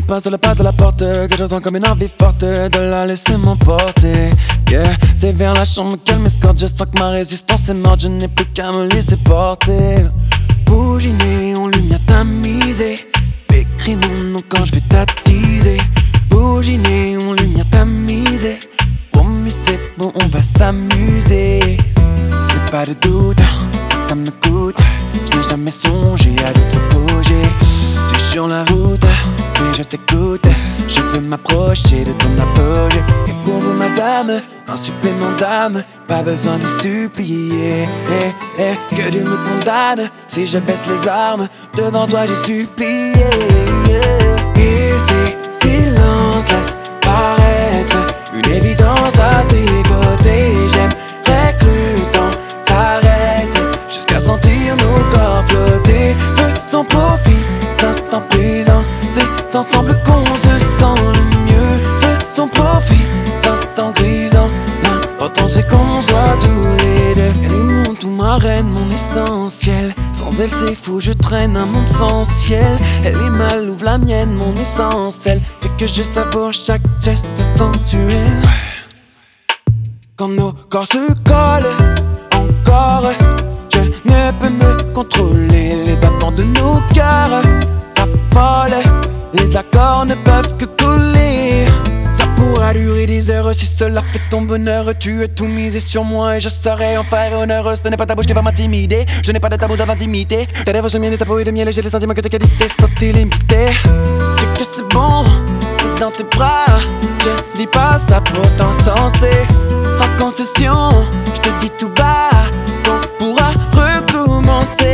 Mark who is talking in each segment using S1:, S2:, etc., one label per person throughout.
S1: pas sur le pas de la porte, que je sens comme une envie forte de la laisser m'emporter. Yeah, c'est vers la chambre qu'elle m'escorte. Je sens que ma résistance est morte, je n'ai plus qu'à me laisser porter. Bougie néon, lumière tamisée, écris mon nom quand je vais t'attiser. Bougie néon, lumière tamisée, promis c'est bon, on va s'amuser. Y'a pas de doute, que ça me coûte. Je n'ai jamais songé à d'autres projets. Tu es sur la route, mais je t'écoute. Je veux m'approcher de ton apogée. Et pour vous madame, un supplément d'âme, pas besoin de supplier. Que Dieu me condamne si je baisse les armes. Devant toi j'ai supplié. Et ces silences laissent paraître une évidence à tes côtés. J'aimerais que le temps s'arrête jusqu'à sentir nos corps flotter. Faisons profit d'instants présents, c'est ensemble qu'on se sent le mieux. Faisons profit d'instants grisants, l'important c'est qu'on soit tous les deux. Elle est mon tout, ma reine, mon essentiel. Sans elle c'est fou, je traîne un monde sans ciel. Elle est mal, ouvre la mienne, mon essentiel. Fait que je savoure chaque geste sensuel. Quand nos corps se collent encore, je ne peux me contrôler. Les battements de nos cœurs s'affolent, les accords ne peuvent que coller. Ça pourra durer des heures si cela fait ton bonheur. Tu es tout misé sur moi et je saurai en faire honneur. Ce n'est pas ta bouche qui va m'intimider, je n'ai pas de tabou dans l'intimité. Tes lèvres sont miennes et ta peau est de miel et j'ai les sentiments que tes qualités sont illimitées. Et que c'est bon, et dans tes bras, je dis pas ça pour t'encenser. Sans concession, je te dis tout bas qu'on pourra recommencer.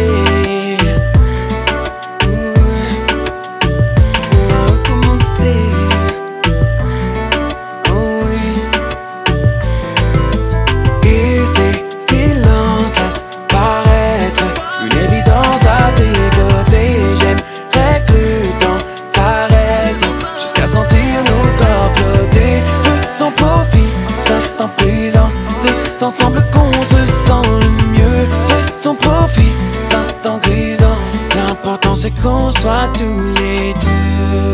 S1: Ensemble qu'on se sent le mieux. Faisons profit d'instants grisants, l'important c'est qu'on soit tous les deux.